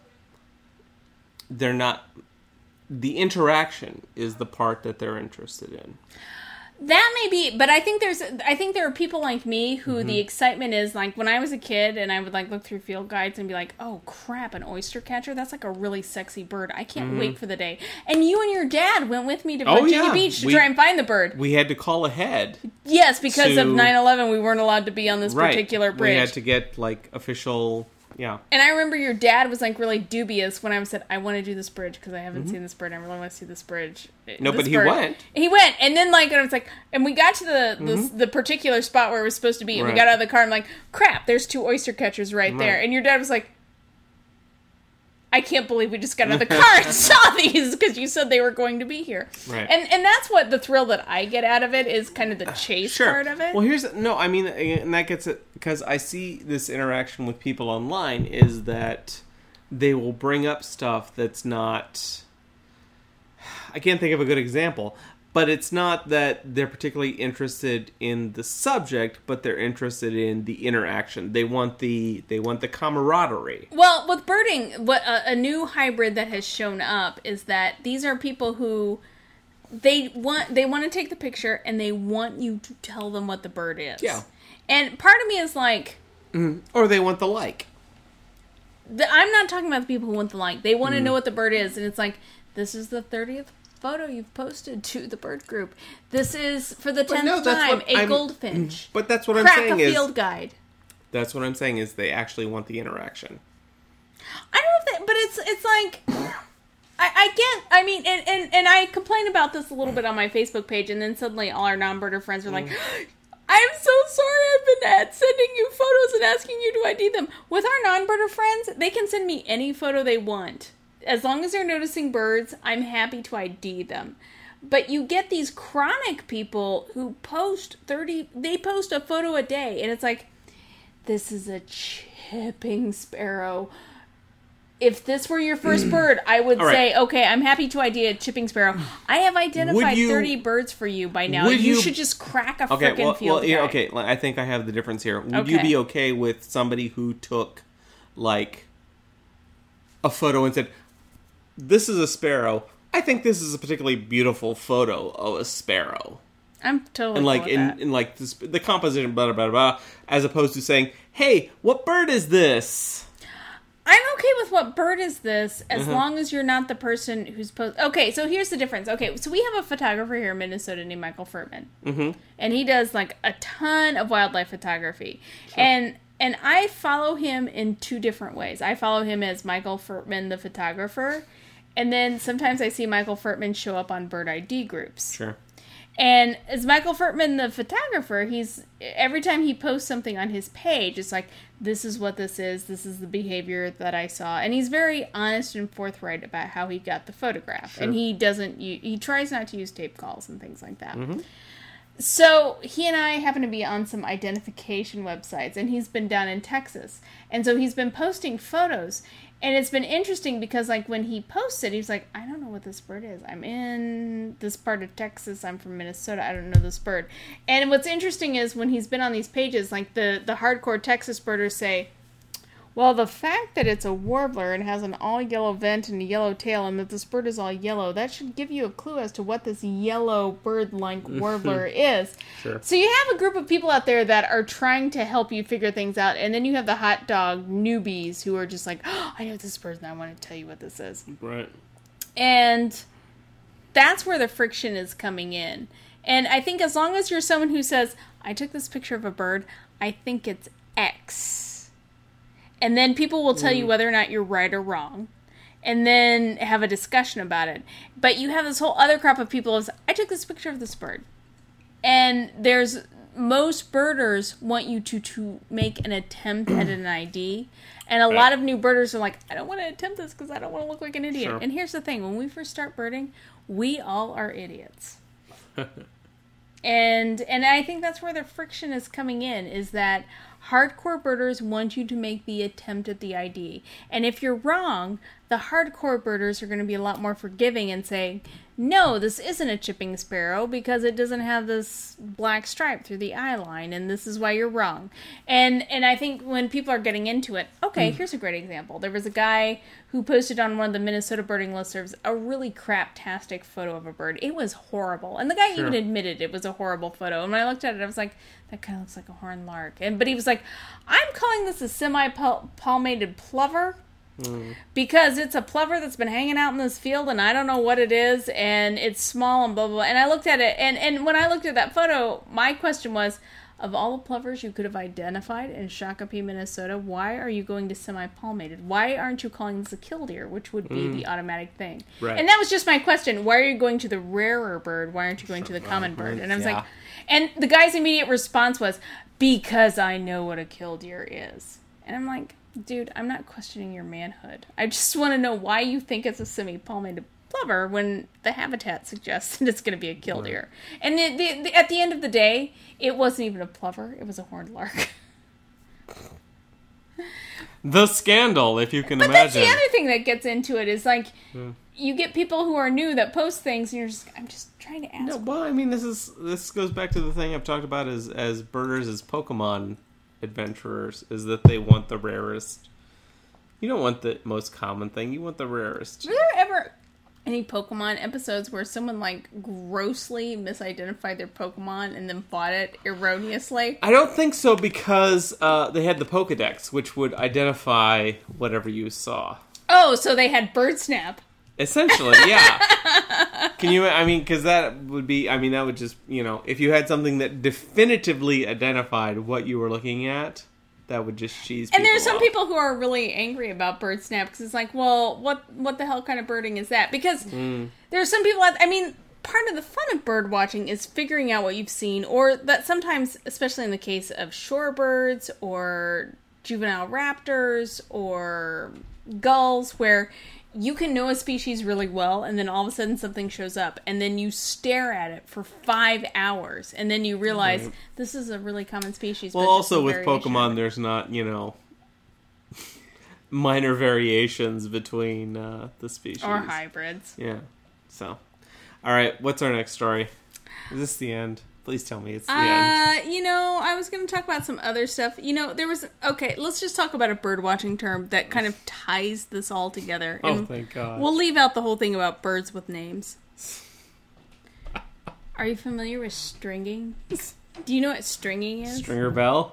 they're not, the interaction is the part that they're interested in. That may be, but I think there's, I think there are people like me who Mm-hmm. the excitement is like when I was a kid and I would like look through field guides and be like, oh crap, an oyster catcher? That's like a really sexy bird. I can't wait for the day. And you and your dad went with me to Mm-hmm. Oh, Virginia yeah. Beach to We- try and find the bird. We had to call ahead. Yes, because to- of nine eleven, we weren't allowed to be on this Right. particular bridge. We had to get like official, yeah. And I remember your dad was like really dubious when I said, I want to do this bridge because I haven't Mm-hmm. seen this bird. I really want to see this bridge. No, This but he bird." went. He went. And then like, I was like, and we got to the, the, the particular spot where it was supposed to be. And we Mm-hmm. Right. got out of the car and I'm like, crap, there's two oyster catchers right, there. Right. And your dad was like, I can't believe we just got out of the car and saw these because you said they were going to be here. Right. And and that's what the thrill that I get out of it is kind of the chase Sure. part of it. Well, here's no. I mean, and that gets it because I see this interaction with people online is that they will bring up stuff that's not. I can't think of a good example, but it's not that they're particularly interested in the subject, but they're interested in the interaction. They want the they want the camaraderie. Well, with birding, what a, a new hybrid that has shown up is that these are people who they want they want to take the picture and they want you to tell them what the bird is. Yeah. And part of me is like, Or they want the like. the, I'm not talking about the people who want the like. They Mm. want to know what the bird is, and it's like, this is the thirtieth photo you've posted to the bird group. This is for the tenth no, that's time what a I'm- goldfinch. But that's what I'm Crack saying a is field guide. that's what I'm saying is they actually want the interaction. I don't know if that, but it's it's like I, I get. I mean, and, and and I complained about this a little bit on my Facebook page, and then suddenly all our non-birder friends were like, "I'm so sorry. I've been at sending you photos and asking you to I D them." With our non-birder friends, they can send me any photo they want as long as they're noticing birds. I'm happy to I D them. But you get these chronic people who post thirty. They post a photo a day, and it's like, this is a chipping sparrow. If this were your first bird, I would All right. say, okay, I'm happy to ID a chipping sparrow. I have identified you- thirty birds for you by now. would You, you- should just crack a Okay, frickin' well, field well here, guide. okay. I think I have the difference here. Would you Okay. be okay with somebody who took, like, a photo and said, "This is a sparrow. I think this is a particularly beautiful photo of a sparrow." I'm totally and like cool with in, that. in like this, the composition, blah, blah blah blah, as opposed to saying, "Hey, what bird is this?" I'm okay with what bird is this, as Mm-hmm. long as you're not the person who's post. Okay, so here's the difference. Okay, so we have a photographer here in Minnesota named Michael Furtman, Mm-hmm. and he does like a ton of wildlife photography, and and I follow him in two different ways. I follow him as Michael Furtman, the photographer, and then sometimes I see Michael Furtman show up on Bird I D groups. Sure. And as Michael Furtman, the photographer, he's every time he posts something on his page, it's like, this is what this is, this is the behavior that I saw. And he's very honest and forthright about how he got the photograph. Sure. And he doesn't, he tries not to use tape calls and things like that. Mm-hmm. So he and I happen to be on some identification websites, and he's been down in Texas. And so he's been posting photos. And it's been interesting because, like, when he posted, he's like, I don't know what this bird is. I'm in this part of Texas. I'm from Minnesota. I don't know this bird. And what's interesting is when he's been on these pages, like, the, the hardcore Texas birders say, well, the fact that it's a warbler and has an all-yellow vent and a yellow tail and that this bird is all yellow, that should give you a clue as to what this yellow bird-like warbler is. Sure. So you have a group of people out there that are trying to help you figure things out, and then you have the hot dog newbies who are just like, oh, I know this bird and I want to tell you what this is. Right. And that's where the friction is coming in. And I think as long as you're someone who says, I took this picture of a bird, I think it's X. And then people will tell mm. you whether or not you're right or wrong. And then have a discussion about it. But you have this whole other crop of people who I took this picture of this bird. And there's, most birders want you to, to make an attempt at an I D. And a right. lot of new birders are like, I don't want to attempt this because I don't want to look like an idiot. Sure. And here's the thing. When we first start birding, we all are idiots. and and I think that's where the friction is coming in, is that hardcore birders want you to make the attempt at the I D. And if you're wrong, the hardcore birders are going to be a lot more forgiving and say, no, this isn't a chipping sparrow because it doesn't have this black stripe through the eye line, and this is why you're wrong. And and I think when people are getting into it, okay, mm. here's a great example. There was a guy who posted on one of the Minnesota birding listservs a really craptastic photo of a bird. It was horrible. And the guy sure. even admitted it was a horrible photo. And when I looked at it, I was like, that kind of looks like a horned lark. And But he was like, I'm calling this a semi-palmated plover. Mm. Because it's a plover that's been hanging out in this field and I don't know what it is and it's small and blah, blah, blah. And I looked at it and, and when I looked at that photo, my question was, of all the plovers you could have identified in Shakopee, Minnesota, why are you going to semi-palmated? Why aren't you calling this a killdeer, which would be mm. the automatic thing? Right. And that was just my question. Why are you going to the rarer bird? Why aren't you going to the common bird? And I was yeah. like, and the guy's immediate response was, because I know what a killdeer is. And I'm like, dude, I'm not questioning your manhood. I just want to know why you think it's a semi-palmated plover when the habitat suggests that it's going to be a killdeer. Right. And the, the, the, at the end of the day, it wasn't even a plover. It was a horned lark. The scandal, if you can but imagine. But that's the other thing that gets into it is like, hmm. you get people who are new that post things, and you're just, I'm just trying to ask. No, well, I mean, this is this goes back to the thing I've talked about as as birders, as Pokemon adventurers, is that they want the rarest. You don't want the most common thing. You want the rarest. Were there ever any Pokemon episodes where someone like grossly misidentified their Pokemon and then fought it erroneously? I don't think so, because uh, they had the Pokedex, which would identify whatever you saw. Oh, so they had BirdSnap. Essentially, yeah. Can you, I mean, because that would be, I mean, that would just, you know, if you had something that definitively identified what you were looking at, that would just cheese people And there's some off. people who are really angry about BirdSnap, because it's like, well, what what the hell kind of birding is that? Because mm. there's some people, out, I mean, part of the fun of bird watching is figuring out what you've seen, or that sometimes, especially in the case of shorebirds, or juvenile raptors, or gulls, where you can know a species really well, and then all of a sudden something shows up, and then you stare at it for five hours, and then you realize right. this is a really common species. Well, also with Pokemon, there's not, you know, minor variations between uh, the species. Or hybrids. Yeah. So, all right, what's our next story? Is this the end? Please tell me it's the uh, end. You know, I was going to talk about some other stuff. You know, there was... Okay, let's just talk about a bird-watching term that kind of ties this all together. Oh, thank God. We'll leave out the whole thing about birds with names. Are you familiar with stringing? Do you know what stringing is? Stringer Bell?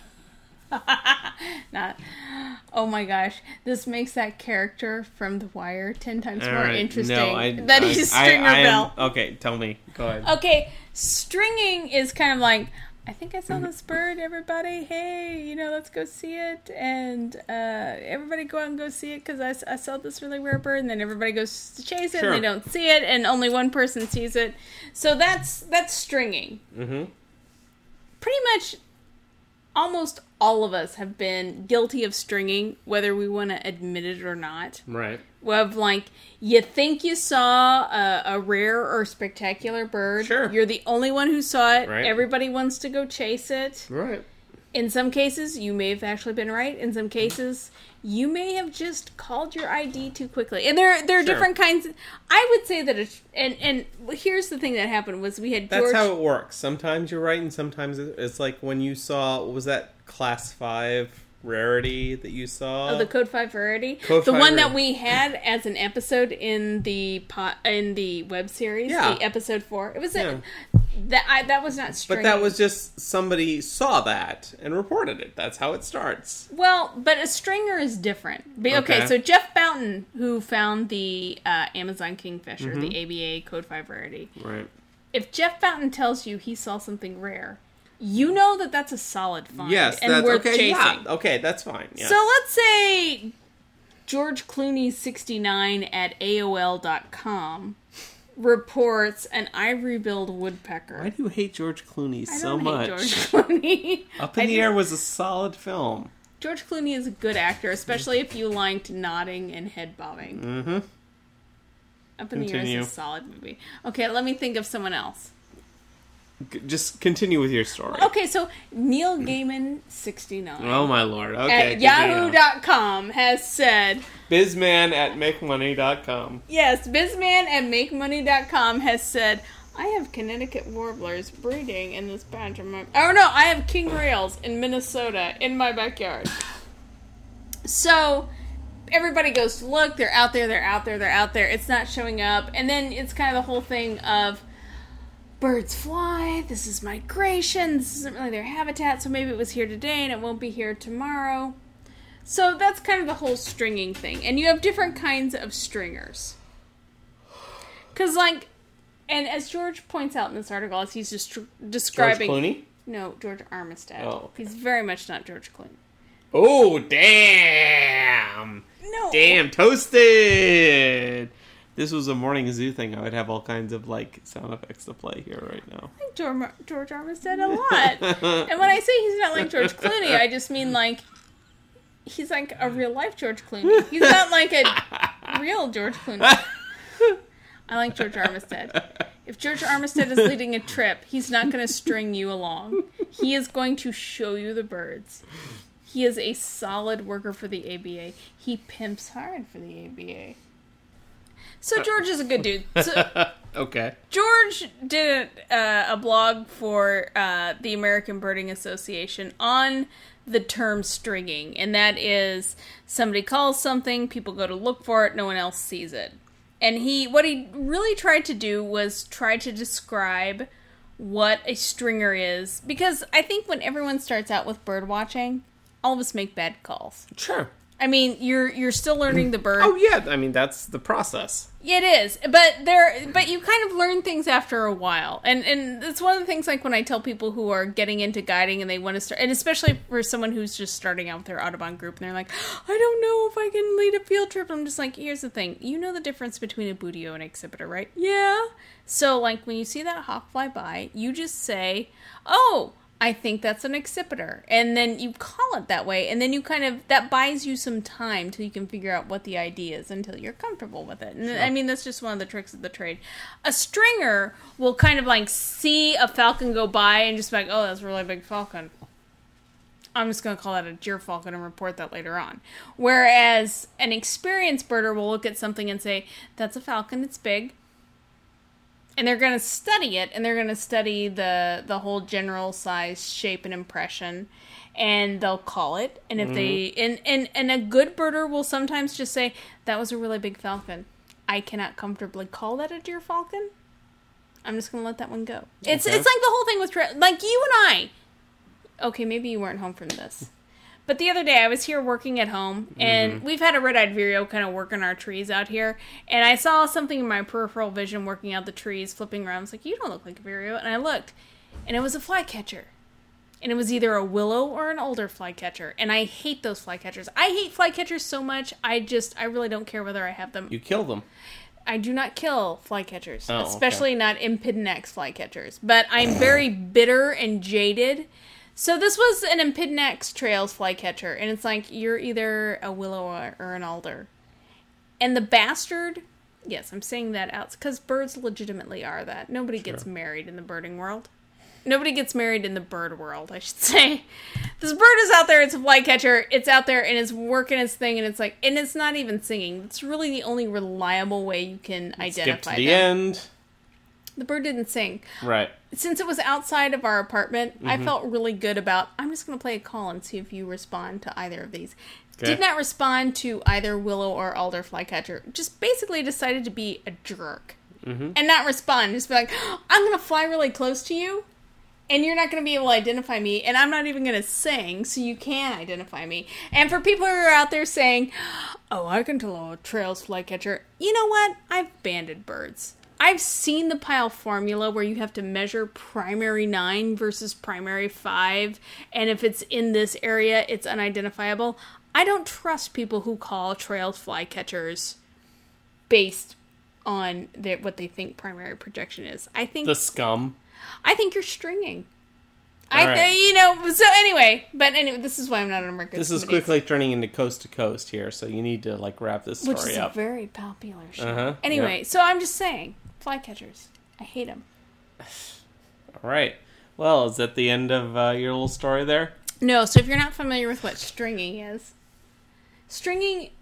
Not. Oh my gosh. This makes that character from The Wire ten times All more right. interesting. No, I, that I, is I, Stringer I, I Bell. am, okay, tell me. Go ahead. Okay, stringing is kind of like, I think I saw this bird, everybody. Hey, you know, let's go see it. And uh, everybody go out and go see it because I, I saw this really rare bird. And then everybody goes to chase it Sure. and they don't see it. And only one person sees it. So that's that's stringing. Mm-hmm. Pretty much almost all of us have been guilty of stringing, whether we want to admit it or not. Right. Of like, you think you saw a, a rare or spectacular bird. Sure. You're the only one who saw it. Right. Everybody wants to go chase it. Right. In some cases, you may have actually been right. In some cases, you may have just called your I D too quickly. And there, there are Sure. different kinds. I would say that, it's, and and here's the thing that happened was we had George. That's how it works. Sometimes you're right, and sometimes it's like when you saw, what was that class five rarity that you saw? Oh, the Code five rarity, Code the five one that rarity. we had as an episode in the pot, in the web series, Yeah. the episode four. It was Yeah. a, that I that was not stringing. But that was just somebody saw that and reported it. That's how it starts. well, but a stringer is different. Be- Okay, Okay. so Jeff Boughton, who found the uh, Amazon Kingfisher, Mm-hmm. the A B A Code five rarity. Right. If Jeff Boughton tells you he saw something rare, you know that that's a solid find Yes, and that's worth okay. chasing. Yeah, okay, that's fine. Yes. So let's say George Clooney sixty-nine at A O L dot com reports an ivory-billed woodpecker. Why do you hate George Clooney I so don't much? hate George Clooney. Up in I the just- Air was a solid film. George Clooney is a good actor, especially if you liked nodding and head bobbing. Mm-hmm. Up in the Air Continue. is a solid movie. Okay, let me think of someone else. G- Just continue with your story. Okay, so Neil Gaiman sixty-nine Oh my lord. Okay. at continue. yahoo dot com has said, Bizman at make money dot com. yes, Bizman at make money dot com has said, I have Connecticut warblers breeding in this patch of my... Oh no, I have king rails in Minnesota in my backyard. So, everybody goes to look, they're out there, they're out there, they're out there, it's not showing up, and then it's kind of the whole thing of birds fly, this is migration, this isn't really their habitat, so maybe it was here today and it won't be here tomorrow. So that's kind of the whole stringing thing. And you have different kinds of stringers. Because, like, and as George points out in this article, as he's just tr- describing... George Clooney? No, George Armistead. Oh, okay. He's very much not George Clooney. Oh, damn. No. Damn, toasted. This was a morning zoo thing. I would have all kinds of, like, sound effects to play here right now. I like George, George Armistead a lot. And when I say he's not like George Clooney, I just mean, like, he's like a real-life George Clooney. He's not like a real George Clooney. I like George Armistead. If George Armistead is leading a trip, he's not going to string you along. He is going to show you the birds. He is a solid worker for the A B A. He pimps hard for the A B A. So George is a good dude. So Okay. George did uh, a blog for uh, the American Birding Association on the term stringing, and that is somebody calls something, people go to look for it, no one else sees it. And he, what he really tried to do was try to describe what a stringer is, because I think when everyone starts out with bird watching, all of us make bad calls. Sure. I mean, you're you're still learning the bird. Oh, yeah. I mean, that's the process. It is, but there, but you kind of learn things after a while, and and it's one of the things like when I tell people who are getting into guiding and they want to start, and especially for someone who's just starting out with their Audubon group, and they're like, I don't know if I can lead a field trip. I'm just like, here's the thing, you know the difference between a buteo and an exhibitor, right? Yeah. So like when you see that hawk fly by, you just say, oh, I think that's an excipitor. And then you call it that way. And then you kind of, that buys you some time till you can figure out what the idea is until you're comfortable with it. And Sure. I mean, that's just one of the tricks of the trade. A stringer will kind of like see a falcon go by and just be like, oh, that's a really big falcon. I'm just going to call that a gyrfalcon and report that later on. Whereas an experienced birder will look at something and say, that's a falcon, it's big. And they're going to study it, and they're going to study the the whole general size, shape, and impression, and they'll call it. And if mm-hmm. they and, and and a good birder will sometimes just say, "That was a really big falcon. I cannot comfortably call that a deer falcon." I'm just gonna let that one go. It's Okay. it's like the whole thing with tra- like you and I. Okay, maybe you weren't home from this, but the other day I was here working at home, and mm-hmm. we've had a red-eyed Vireo kind of working our trees out here, and I saw something in my peripheral vision working out the trees, flipping around. I was like, "You don't look like a Vireo," and I looked, and it was a flycatcher. And it was either a willow or an alder flycatcher. And I hate those flycatchers. I hate flycatchers so much, I just, I really don't care whether I have them. You kill them. I do not kill flycatchers. Oh, especially okay. not Impidnex flycatchers. But I'm very bitter and jaded. So this was an Impidnex Trails flycatcher. And it's like, you're either a willow or, or an alder. And the bastard, yes, I'm saying that out. Because birds legitimately are that. Nobody sure. gets married in the birding world. Nobody gets married in the bird world, I should say. This bird is out there, it's a flycatcher, it's out there, and it's working its thing, and it's like, and it's not even singing. It's really the only reliable way you can identify Skip to the them. end. The bird didn't sing. Right. Since it was outside of our apartment, mm-hmm. I felt really good about, I'm just going to play a call and see if you respond to either of these. Okay. Did not respond to either willow or alder flycatcher. Just basically decided to be a jerk. Mm-hmm. And not respond. Just be like, I'm going to fly really close to you. And you're not going to be able to identify me, and I'm not even going to sing, so you can identify me. And for people who are out there saying, oh, I can tell a trails flycatcher, you know what? I've banded birds. I've seen the Pyle formula where you have to measure primary nine versus primary five, and if it's in this area, it's unidentifiable. I don't trust people who call trails flycatchers based on their, what they think primary projection is. I think the scum. I think you're stringing. All I, right. th- you know, so anyway, but anyway, this is why I'm not an American. This is quickly turning into coast to coast here, so you need to like wrap this story up. Which is up. a very popular show. Uh-huh. Anyway, yep. so I'm just saying, flycatchers, I hate them. All right. Well, is that the end of uh, your little story there? No. So if you're not familiar with what stringing is, stringing.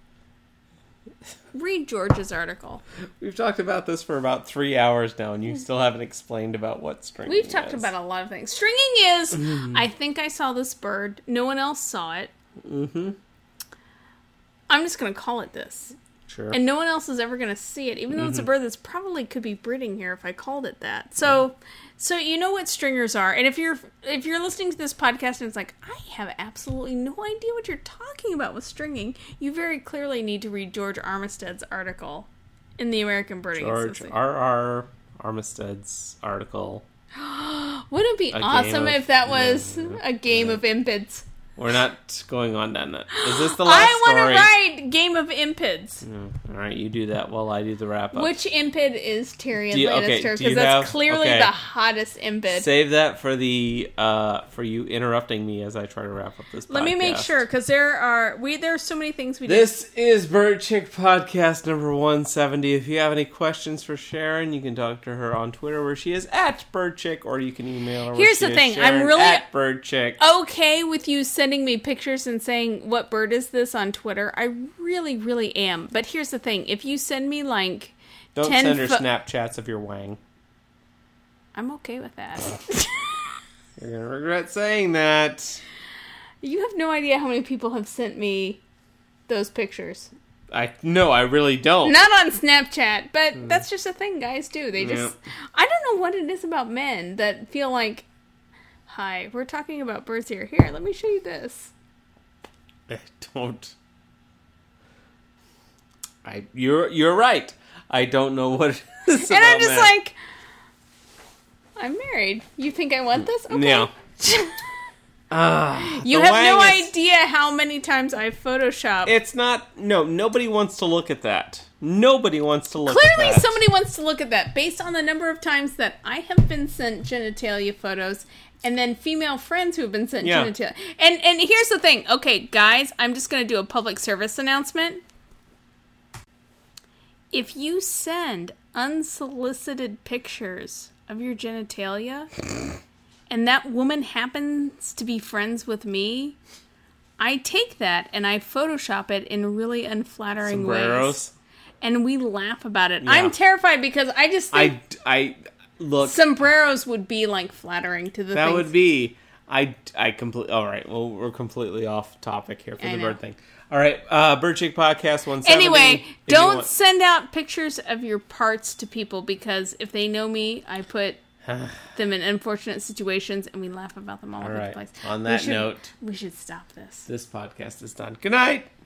Read George's article. We've talked about this for about three hours now, and you still haven't explained about what stringing is. We've talked about a lot of things. Stringing is, mm-hmm. I think I saw this bird. No one else saw it. Mm-hmm. I'm just going to call it this. Sure. And no one else is ever going to see it, even though mm-hmm. it's a bird that's probably could be breeding here if I called it that. So, yeah. so you know what stringers are. And if you're if you're listening to this podcast and it's like, I have absolutely no idea what you're talking about with stringing, you very clearly need to read George Armistead's article in the American Birding George Association. R R. Armistead's article. Wouldn't it be a awesome of, if that was yeah, a game yeah. of impids? We're not going on down that. Is this the last I story? I want to write Game of Impids. Mm, all right, you do that while I do the wrap-up. Which impid is Tyrion you, Lannister? Because okay, that's have, clearly okay. the hottest impid. Save that for the uh, for you interrupting me as I try to wrap up this podcast. Let me make sure, because there are we there are so many things we This did. is Bird Chick Podcast number one seventy. If you have any questions for Sharon, you can talk to her on Twitter, where she is at Bird Chick, or you can email her. Here's where the she thing, is Sharon I'm really at Bird Chick. Okay with you sending me pictures and saying, what bird is this on Twitter? I really, really am. But here's the thing. If you send me, like, Don't ten send her fo- Snapchats of your wang. I'm okay with that. You're going to regret saying that. You have no idea how many people have sent me those pictures. I No, I really don't. Not on Snapchat, but mm. that's just a thing guys do. They just... Yeah. I don't know what it is about men that feel like, hi, we're talking about birds here. Here, let me show you this. I don't. I you're you're right. I don't know what it is. And about I'm just men. like, I'm married. You think I want this? Okay. Yeah. uh, you have no is, idea how many times I Photoshop. It's not. No, nobody wants to look at that. Nobody wants to look Clearly at that. Somebody wants to look at that based on the number of times that I have been sent genitalia photos. And then female friends who have been sent yeah. genitalia. And and here's the thing. Okay, guys, I'm just going to do a public service announcement. If you send unsolicited pictures of your genitalia, and that woman happens to be friends with me, I take that and I Photoshop it in really unflattering Sombreros. ways. And we laugh about it. Yeah. I'm terrified because I just think... I... I Look, sombreros would be like flattering to the that things. would be. I, I completely... All right, well, we're completely off topic here for I the know. bird thing. All right, uh, Bird Chick Podcast one seventy. Anyway, if you don't want- send out pictures of your parts to people because if they know me, I put them in unfortunate situations and we laugh about them all, All over right, the place. on We that should- note, we should stop this. this podcast is done. Good night.